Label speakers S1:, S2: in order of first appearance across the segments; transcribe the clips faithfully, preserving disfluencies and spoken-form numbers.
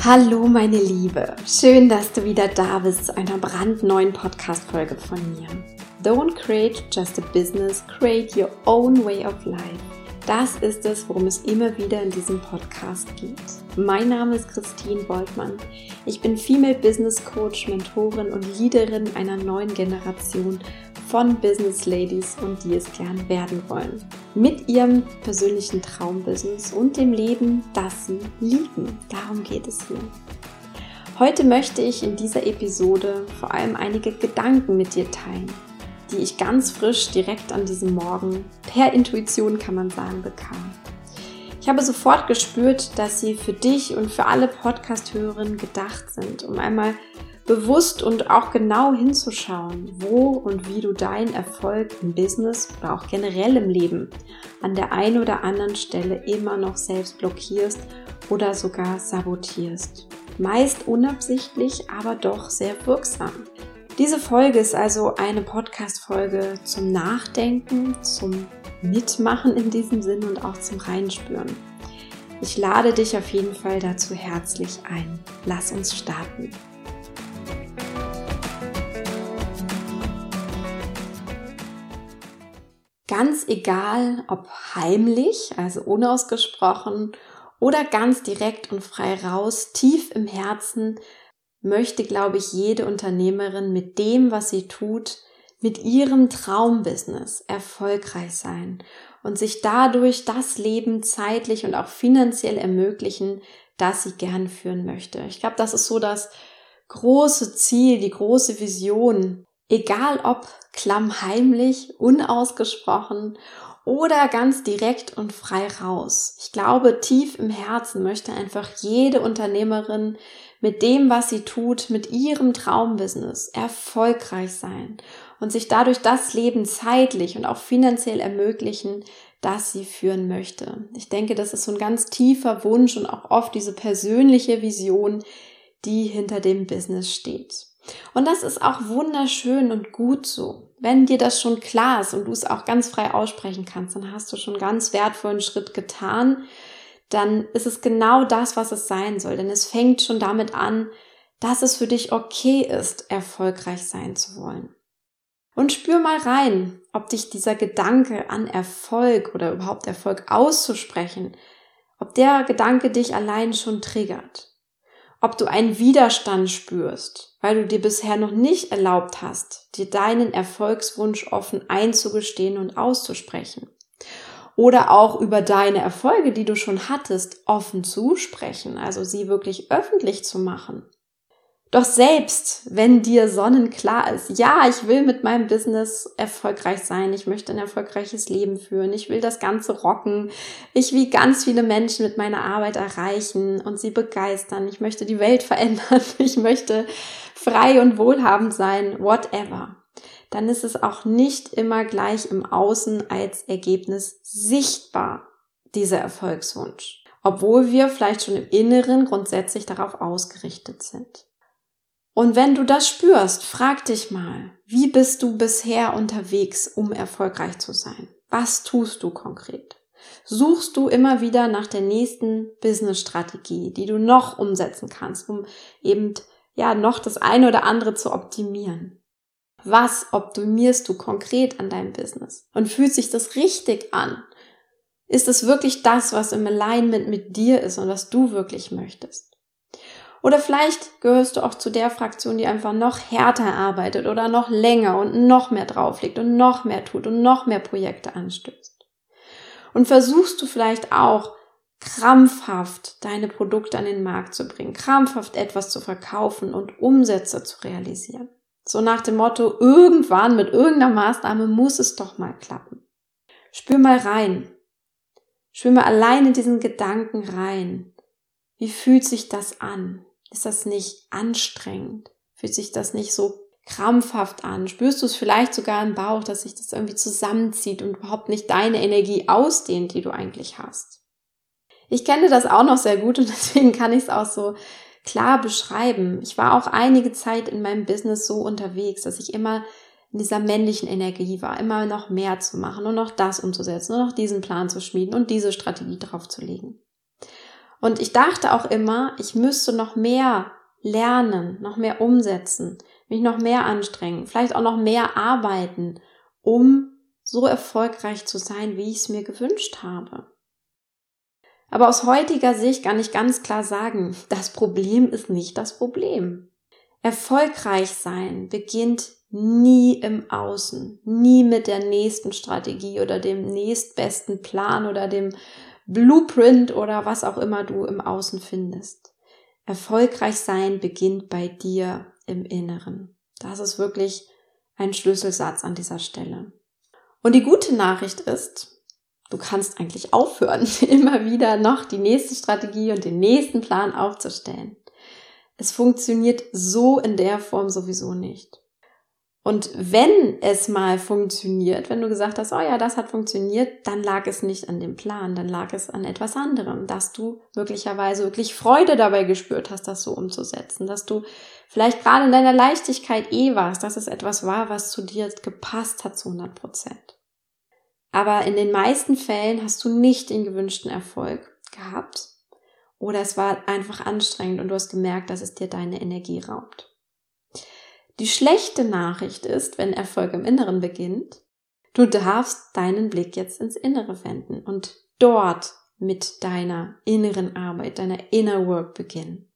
S1: Hallo meine Liebe, schön, dass du wieder da bist zu einer brandneuen Podcast-Folge von mir. Don't create just a business, create your own way of life. Das ist es, worum es immer wieder in diesem Podcast geht. Mein Name ist Christine Boltmann. Ich bin Female Business Coach, Mentorin und Leaderin einer neuen Generation von Business Ladies und die es gern werden wollen. Mit ihrem persönlichen Traumbusiness und dem Leben, das sie lieben. Darum geht es hier. Heute möchte ich in dieser Episode vor allem einige Gedanken mit dir teilen, die ich ganz frisch direkt an diesem Morgen per Intuition, kann man sagen, bekam. Ich habe sofort gespürt, dass sie für dich und für alle Podcast-Hörerinnen gedacht sind, um einmal bewusst und auch genau hinzuschauen, wo und wie du deinen Erfolg im Business oder auch generell im Leben an der einen oder anderen Stelle immer noch selbst blockierst oder sogar sabotierst. Meist unabsichtlich, aber doch sehr wirksam. Diese Folge ist also eine Podcast-Folge zum Nachdenken, zum Mitmachen in diesem Sinn und auch zum Reinspüren. Ich lade dich auf jeden Fall dazu herzlich ein. Lass uns starten. Ganz egal, ob heimlich, also unausgesprochen, oder ganz direkt und frei raus, tief im Herzen, möchte, glaube ich, jede Unternehmerin mit dem, was sie tut, mit ihrem Traumbusiness erfolgreich sein und sich dadurch das Leben zeitlich und auch finanziell ermöglichen, das sie gern führen möchte. Ich glaube, das ist so das große Ziel, die große Vision. Egal ob klammheimlich, unausgesprochen oder ganz direkt und frei raus. Ich glaube, tief im Herzen möchte einfach jede Unternehmerin mit dem, was sie tut, mit ihrem Traumbusiness erfolgreich sein und sich dadurch das Leben zeitlich und auch finanziell ermöglichen, das sie führen möchte. Ich denke, das ist so ein ganz tiefer Wunsch und auch oft diese persönliche Vision, die hinter dem Business steht. Und das ist auch wunderschön und gut so. Wenn dir das schon klar ist und du es auch ganz frei aussprechen kannst, dann hast du schon einen ganz wertvollen Schritt getan. Dann ist es genau das, was es sein soll. Denn es fängt schon damit an, dass es für dich okay ist, erfolgreich sein zu wollen. Und spür mal rein, ob dich dieser Gedanke an Erfolg oder überhaupt Erfolg auszusprechen, ob der Gedanke dich allein schon triggert. Ob du einen Widerstand spürst, weil du dir bisher noch nicht erlaubt hast, dir deinen Erfolgswunsch offen einzugestehen und auszusprechen. Oder auch über deine Erfolge, die du schon hattest, offen zu sprechen, also sie wirklich öffentlich zu machen. Doch selbst, wenn dir sonnenklar ist, ja, ich will mit meinem Business erfolgreich sein, ich möchte ein erfolgreiches Leben führen, ich will das Ganze rocken, ich will ganz viele Menschen mit meiner Arbeit erreichen und sie begeistern, ich möchte die Welt verändern, ich möchte frei und wohlhabend sein, whatever. Dann ist es auch nicht immer gleich im Außen als Ergebnis sichtbar, dieser Erfolgswunsch, obwohl wir vielleicht schon im Inneren grundsätzlich darauf ausgerichtet sind. Und wenn du das spürst, frag dich mal, wie bist du bisher unterwegs, um erfolgreich zu sein? Was tust du konkret? Suchst du immer wieder nach der nächsten Business-Strategie, die du noch umsetzen kannst, um eben ja noch das eine oder andere zu optimieren? Was optimierst du konkret an deinem Business? Und fühlt sich das richtig an? Ist es wirklich das, was im Alignment mit dir ist und was du wirklich möchtest? Oder vielleicht gehörst du auch zu der Fraktion, die einfach noch härter arbeitet oder noch länger und noch mehr drauflegt und noch mehr tut und noch mehr Projekte anstößt. Und versuchst du vielleicht auch krampfhaft deine Produkte an den Markt zu bringen, krampfhaft etwas zu verkaufen und Umsätze zu realisieren. So nach dem Motto, irgendwann mit irgendeiner Maßnahme muss es doch mal klappen. Spür mal rein. Spür mal allein in diesen Gedanken rein. Wie fühlt sich das an? Ist das nicht anstrengend? Fühlt sich das nicht so krampfhaft an? Spürst du es vielleicht sogar im Bauch, dass sich das irgendwie zusammenzieht und überhaupt nicht deine Energie ausdehnt, die du eigentlich hast? Ich kenne das auch noch sehr gut und deswegen kann ich es auch so klar beschreiben. Ich war auch einige Zeit in meinem Business so unterwegs, dass ich immer in dieser männlichen Energie war, immer noch mehr zu machen und noch das umzusetzen und noch diesen Plan zu schmieden und diese Strategie draufzulegen. Und ich dachte auch immer, ich müsste noch mehr lernen, noch mehr umsetzen, mich noch mehr anstrengen, vielleicht auch noch mehr arbeiten, um so erfolgreich zu sein, wie ich es mir gewünscht habe. Aber aus heutiger Sicht kann ich ganz klar sagen, das Problem ist nicht das Problem. Erfolgreich sein beginnt nie im Außen, nie mit der nächsten Strategie oder dem nächstbesten Plan oder dem Blueprint oder was auch immer du im Außen findest. Erfolgreich sein beginnt bei dir im Inneren. Das ist wirklich ein Schlüsselsatz an dieser Stelle. Und die gute Nachricht ist, du kannst eigentlich aufhören, immer wieder noch die nächste Strategie und den nächsten Plan aufzustellen. Es funktioniert so in der Form sowieso nicht. Und wenn es mal funktioniert, wenn du gesagt hast, oh ja, das hat funktioniert, dann lag es nicht an dem Plan, dann lag es an etwas anderem, dass du möglicherweise wirklich Freude dabei gespürt hast, das so umzusetzen, dass du vielleicht gerade in deiner Leichtigkeit eh warst, dass es etwas war, was zu dir gepasst hat zu hundert Prozent. Aber in den meisten Fällen hast du nicht den gewünschten Erfolg gehabt oder es war einfach anstrengend und du hast gemerkt, dass es dir deine Energie raubt. Die schlechte Nachricht ist, wenn Erfolg im Inneren beginnt, du darfst deinen Blick jetzt ins Innere wenden und dort mit deiner inneren Arbeit, deiner Inner Work beginnen.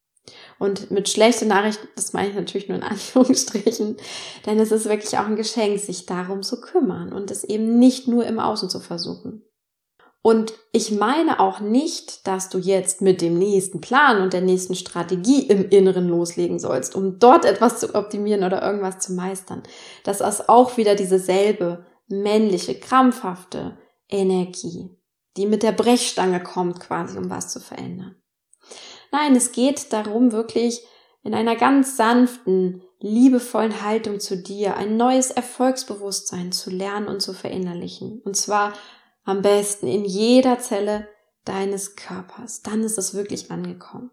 S1: Und mit schlechter Nachricht, das meine ich natürlich nur in Anführungsstrichen, denn es ist wirklich auch ein Geschenk, sich darum zu kümmern und es eben nicht nur im Außen zu versuchen. Und ich meine auch nicht, dass du jetzt mit dem nächsten Plan und der nächsten Strategie im Inneren loslegen sollst, um dort etwas zu optimieren oder irgendwas zu meistern. Das ist auch wieder dieselbe männliche, krampfhafte Energie, die mit der Brechstange kommt quasi, um was zu verändern. Nein, es geht darum, wirklich in einer ganz sanften, liebevollen Haltung zu dir ein neues Erfolgsbewusstsein zu lernen und zu verinnerlichen. Und zwar am besten in jeder Zelle deines Körpers. Dann ist es wirklich angekommen.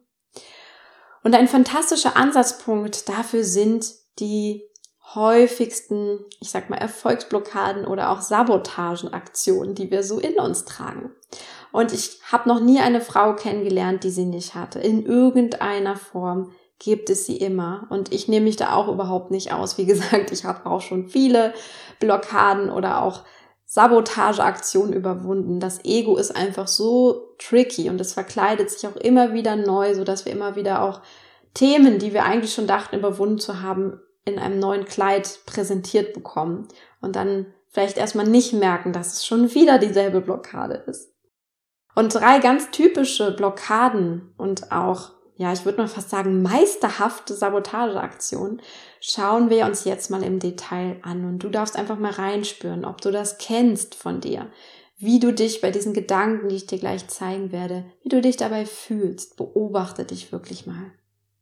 S1: Und ein fantastischer Ansatzpunkt dafür sind die häufigsten, ich sag mal, Erfolgsblockaden oder auch Sabotagenaktionen, die wir so in uns tragen. Und ich habe noch nie eine Frau kennengelernt, die sie nicht hatte. In irgendeiner Form gibt es sie immer. Und ich nehme mich da auch überhaupt nicht aus. Wie gesagt, ich habe auch schon viele Blockaden oder auch Sabotageaktion überwunden. Das Ego ist einfach so tricky und es verkleidet sich auch immer wieder neu, sodass wir immer wieder auch Themen, die wir eigentlich schon dachten überwunden zu haben, in einem neuen Kleid präsentiert bekommen und dann vielleicht erstmal nicht merken, dass es schon wieder dieselbe Blockade ist. Und drei ganz typische Blockaden und auch, ja, ich würde mal fast sagen, meisterhafte Sabotageaktionen schauen wir uns jetzt mal im Detail an. Und du darfst einfach mal reinspüren, ob du das kennst von dir, wie du dich bei diesen Gedanken, die ich dir gleich zeigen werde, wie du dich dabei fühlst. Beobachte dich wirklich mal.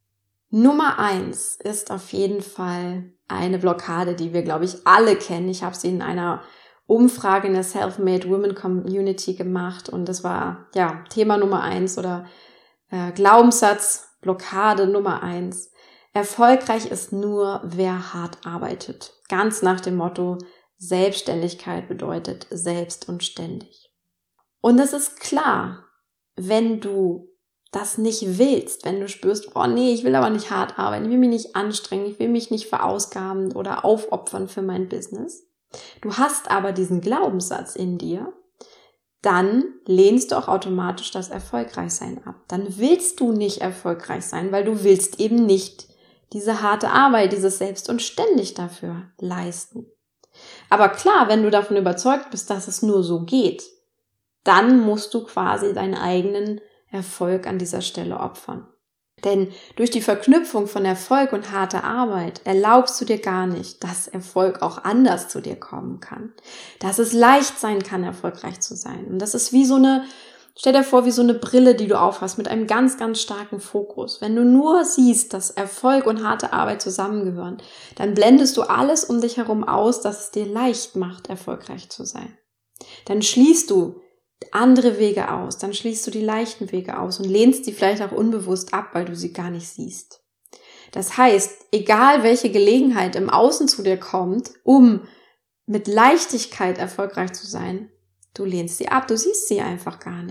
S1: Nummer eins ist auf jeden Fall eine Blockade, die wir, glaube ich, alle kennen. Ich habe sie in einer Umfrage in der Self-Made Women Community gemacht und das war, ja, Thema Nummer eins oder äh, Glaubenssatz, Blockade Nummer eins. Erfolgreich ist nur, wer hart arbeitet. Ganz nach dem Motto, Selbstständigkeit bedeutet selbst und ständig. Und es ist klar, wenn du das nicht willst, wenn du spürst, oh nee, ich will aber nicht hart arbeiten, ich will mich nicht anstrengen, ich will mich nicht verausgaben oder aufopfern für mein Business. Du hast aber diesen Glaubenssatz in dir, dann lehnst du auch automatisch das Erfolgreichsein ab. Dann willst du nicht erfolgreich sein, weil du willst eben nicht diese harte Arbeit, dieses Selbst und ständig dafür leisten. Aber klar, wenn du davon überzeugt bist, dass es nur so geht, dann musst du quasi deinen eigenen Erfolg an dieser Stelle opfern. Denn durch die Verknüpfung von Erfolg und harter Arbeit erlaubst du dir gar nicht, dass Erfolg auch anders zu dir kommen kann. Dass es leicht sein kann, erfolgreich zu sein. Und das ist wie so eine, stell dir vor, wie so eine Brille, die du aufhast mit einem ganz, ganz starken Fokus. Wenn du nur siehst, dass Erfolg und harte Arbeit zusammengehören, dann blendest du alles um dich herum aus, dass es dir leicht macht, erfolgreich zu sein. Dann schließt du andere Wege aus, dann schließt du die leichten Wege aus und lehnst die vielleicht auch unbewusst ab, weil du sie gar nicht siehst. Das heißt, egal welche Gelegenheit im Außen zu dir kommt, um mit Leichtigkeit erfolgreich zu sein, du lehnst sie ab, du siehst sie einfach gar nicht.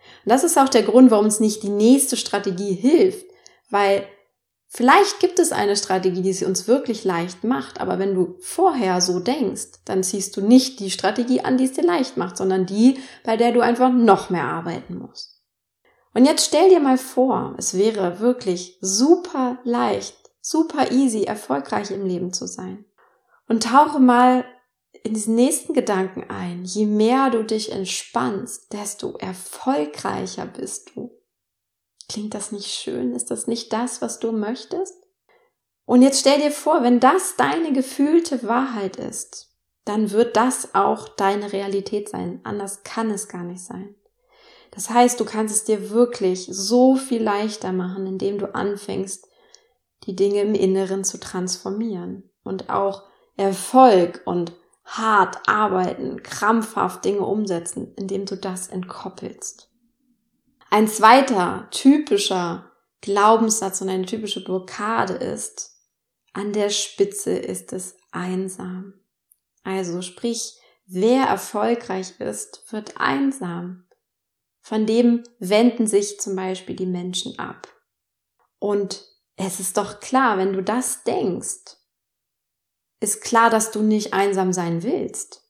S1: Und das ist auch der Grund, warum uns nicht die nächste Strategie hilft, weil vielleicht gibt es eine Strategie, die sie uns wirklich leicht macht, aber wenn du vorher so denkst, dann ziehst du nicht die Strategie an, die es dir leicht macht, sondern die, bei der du einfach noch mehr arbeiten musst. Und jetzt stell dir mal vor, es wäre wirklich super leicht, super easy, erfolgreich im Leben zu sein. Und tauche mal in diesen nächsten Gedanken ein. Je mehr du dich entspannst, desto erfolgreicher bist du. Klingt das nicht schön? Ist das nicht das, was du möchtest? Und jetzt stell dir vor, wenn das deine gefühlte Wahrheit ist, dann wird das auch deine Realität sein. Anders kann es gar nicht sein. Das heißt, du kannst es dir wirklich so viel leichter machen, indem du anfängst, die Dinge im Inneren zu transformieren und auch Erfolg und hart arbeiten, krampfhaft Dinge umsetzen, indem du das entkoppelst. Ein zweiter typischer Glaubenssatz und eine typische Blockade ist, an der Spitze ist es einsam. Also sprich, wer erfolgreich ist, wird einsam. Von dem wenden sich zum Beispiel die Menschen ab. Und es ist doch klar, wenn du das denkst, ist klar, dass du nicht einsam sein willst.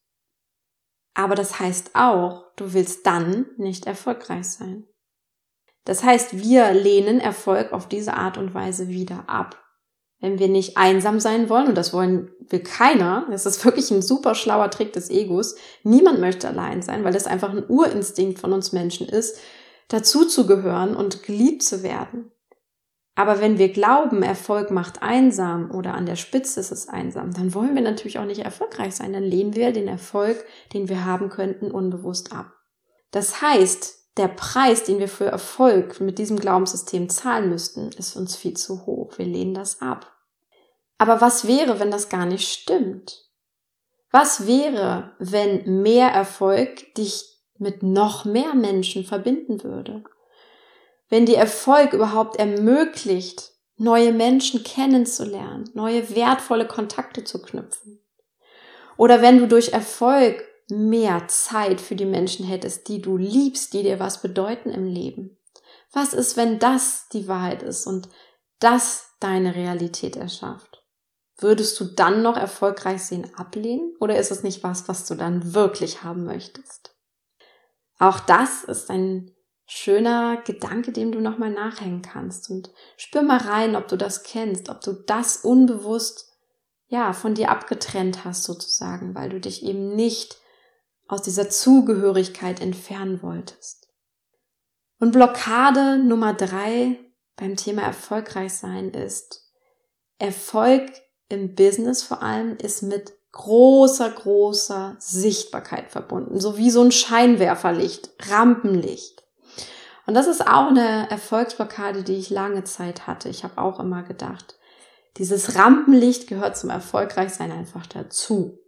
S1: Aber das heißt auch, du willst dann nicht erfolgreich sein. Das heißt, wir lehnen Erfolg auf diese Art und Weise wieder ab. Wenn wir nicht einsam sein wollen, und das wollen will keiner, das ist wirklich ein super schlauer Trick des Egos, niemand möchte allein sein, weil das einfach ein Urinstinkt von uns Menschen ist, dazu zu gehören und geliebt zu werden. Aber wenn wir glauben, Erfolg macht einsam oder an der Spitze ist es einsam, dann wollen wir natürlich auch nicht erfolgreich sein. Dann lehnen wir den Erfolg, den wir haben könnten, unbewusst ab. Das heißt, der Preis, den wir für Erfolg mit diesem Glaubenssystem zahlen müssten, ist uns viel zu hoch. Wir lehnen das ab. Aber was wäre, wenn das gar nicht stimmt? Was wäre, wenn mehr Erfolg dich mit noch mehr Menschen verbinden würde? Wenn dir Erfolg überhaupt ermöglicht, neue Menschen kennenzulernen, neue wertvolle Kontakte zu knüpfen. Oder wenn du durch Erfolg mehr Zeit für die Menschen hättest, die du liebst, die dir was bedeuten im Leben. Was ist, wenn das die Wahrheit ist und das deine Realität erschafft? Würdest du dann noch erfolgreich sein ablehnen? Oder ist es nicht was, was du dann wirklich haben möchtest? Auch das ist ein schöner Gedanke, dem du nochmal nachhängen kannst, und spür mal rein, ob du das kennst, ob du das unbewusst, ja, von dir abgetrennt hast sozusagen, weil du dich eben nicht aus dieser Zugehörigkeit entfernen wolltest. Und Blockade Nummer drei beim Thema erfolgreich sein ist, Erfolg im Business vor allem ist mit großer, großer Sichtbarkeit verbunden, so wie so ein Scheinwerferlicht, Rampenlicht. Und das ist auch eine Erfolgsblockade, die ich lange Zeit hatte. Ich habe auch immer gedacht, dieses Rampenlicht gehört zum Erfolgreichsein einfach dazu.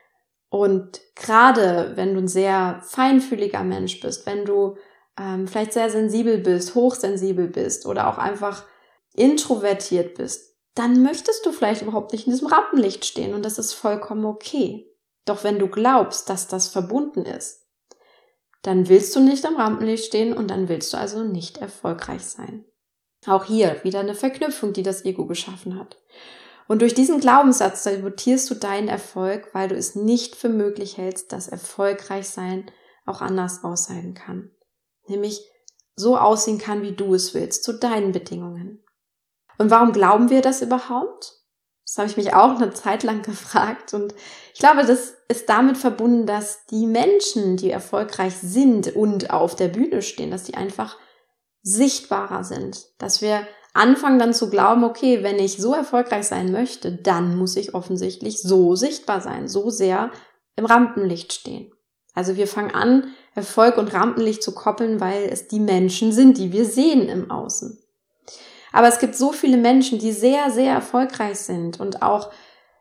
S1: Und gerade wenn du ein sehr feinfühliger Mensch bist, wenn du ähm, vielleicht sehr sensibel bist, hochsensibel bist oder auch einfach introvertiert bist, dann möchtest du vielleicht überhaupt nicht in diesem Rampenlicht stehen, und das ist vollkommen okay. Doch wenn du glaubst, dass das verbunden ist, dann willst du nicht am Rampenlicht stehen und dann willst du also nicht erfolgreich sein. Auch hier wieder eine Verknüpfung, die das Ego geschaffen hat. Und durch diesen Glaubenssatz sabotierst du deinen Erfolg, weil du es nicht für möglich hältst, dass erfolgreich sein auch anders aussehen kann. Nämlich so aussehen kann, wie du es willst, zu deinen Bedingungen. Und warum glauben wir das überhaupt? Das habe ich mich auch eine Zeit lang gefragt, und ich glaube, das ist damit verbunden, dass die Menschen, die erfolgreich sind und auf der Bühne stehen, dass die einfach sichtbarer sind, dass wir anfangen dann zu glauben, okay, wenn ich so erfolgreich sein möchte, dann muss ich offensichtlich so sichtbar sein, so sehr im Rampenlicht stehen. Also wir fangen an, Erfolg und Rampenlicht zu koppeln, weil es die Menschen sind, die wir sehen im Außen. Aber es gibt so viele Menschen, die sehr, sehr erfolgreich sind und auch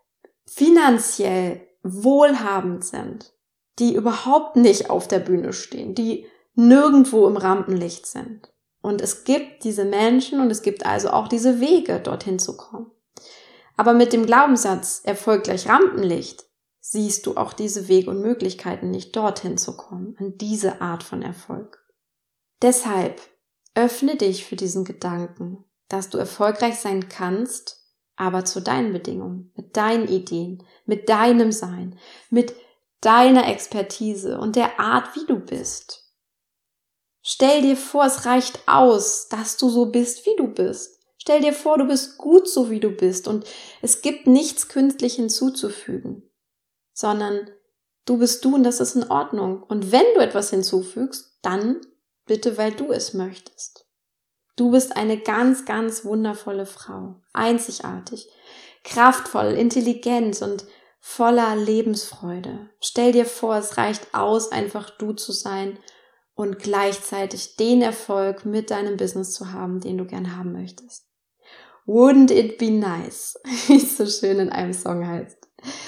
S1: finanziell wohlhabend sind, die überhaupt nicht auf der Bühne stehen, die nirgendwo im Rampenlicht sind. Und es gibt diese Menschen und es gibt also auch diese Wege, dorthin zu kommen. Aber mit dem Glaubenssatz Erfolg gleich Rampenlicht siehst du auch diese Wege und Möglichkeiten nicht, dorthin zu kommen, an diese Art von Erfolg. Deshalb öffne dich für diesen Gedanken, dass du erfolgreich sein kannst, aber zu deinen Bedingungen, mit deinen Ideen, mit deinem Sein, mit deiner Expertise und der Art, wie du bist. Stell dir vor, es reicht aus, dass du so bist, wie du bist. Stell dir vor, du bist gut so, wie du bist und es gibt nichts künstlich hinzuzufügen, sondern du bist du und das ist in Ordnung. Und wenn du etwas hinzufügst, dann bitte, weil du es möchtest. Du bist eine ganz, ganz wundervolle Frau, einzigartig, kraftvoll, intelligent und voller Lebensfreude. Stell dir vor, es reicht aus, einfach du zu sein und gleichzeitig den Erfolg mit deinem Business zu haben, den du gern haben möchtest. Wouldn't it be nice, wie es so schön in einem Song heißt.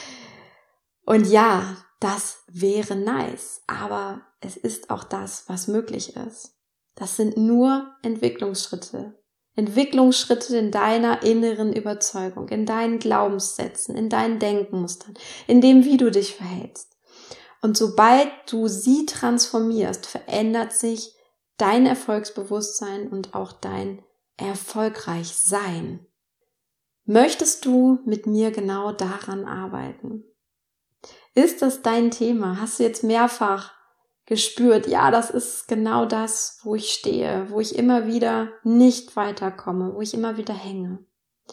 S1: Und ja, das wäre nice, aber es ist auch das, was möglich ist. Das sind nur Entwicklungsschritte. Entwicklungsschritte in deiner inneren Überzeugung, in deinen Glaubenssätzen, in deinen Denkmustern, in dem, wie du dich verhältst. Und sobald du sie transformierst, verändert sich dein Erfolgsbewusstsein und auch dein Erfolgreichsein. Möchtest du mit mir genau daran arbeiten? Ist das dein Thema? Hast du jetzt mehrfach gespürt, ja, das ist genau das, wo ich stehe, wo ich immer wieder nicht weiterkomme, wo ich immer wieder hänge?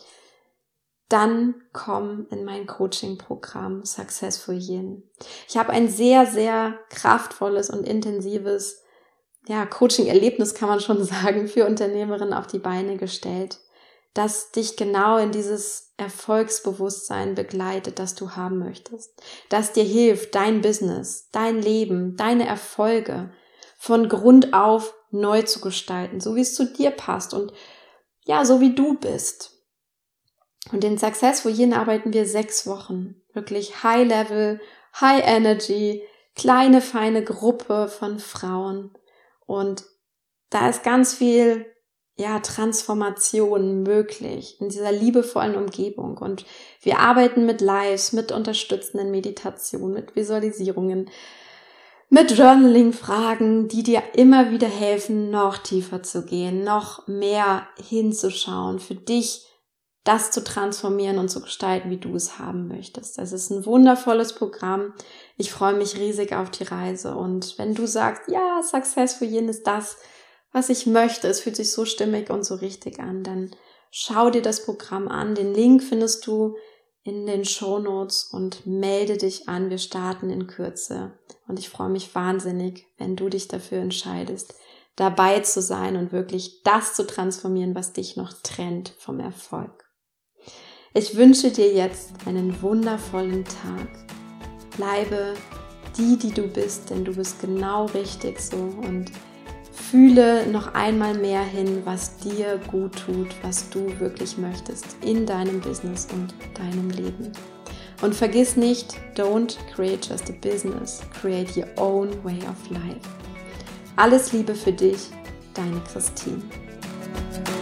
S1: Dann komm in mein Coaching-Programm Successful Yin. Ich habe ein sehr, sehr kraftvolles und intensives ja, Coaching-Erlebnis, kann man schon sagen, für Unternehmerinnen auf die Beine gestellt, das dich genau in dieses Erfolgsbewusstsein begleitet, das du haben möchtest, das dir hilft, dein Business, dein Leben, deine Erfolge von Grund auf neu zu gestalten, so wie es zu dir passt und ja, so wie du bist. Und in Successful Yin arbeiten wir sechs Wochen, wirklich High Level, High Energy, kleine, feine Gruppe von Frauen und da ist ganz viel ja, Transformation möglich in dieser liebevollen Umgebung. Und wir arbeiten mit Lives, mit unterstützenden Meditationen, mit Visualisierungen, mit Journaling-Fragen, die dir immer wieder helfen, noch tiefer zu gehen, noch mehr hinzuschauen, für dich das zu transformieren und zu gestalten, wie du es haben möchtest. Es ist ein wundervolles Programm. Ich freue mich riesig auf die Reise. Und wenn du sagst, ja, Successful Yin ist das, was ich möchte, es fühlt sich so stimmig und so richtig an, dann schau dir das Programm an. Den Link findest du in den Shownotes und melde dich an. Wir starten in Kürze und ich freue mich wahnsinnig, wenn du dich dafür entscheidest, dabei zu sein und wirklich das zu transformieren, was dich noch trennt vom Erfolg. Ich wünsche dir jetzt einen wundervollen Tag. Bleibe die, die du bist, denn du bist genau richtig so und fühle noch einmal mehr hin, was dir gut tut, was du wirklich möchtest in deinem Business und deinem Leben. Und vergiss nicht, don't create just a business, create your own way of life. Alles Liebe für dich, deine Christine.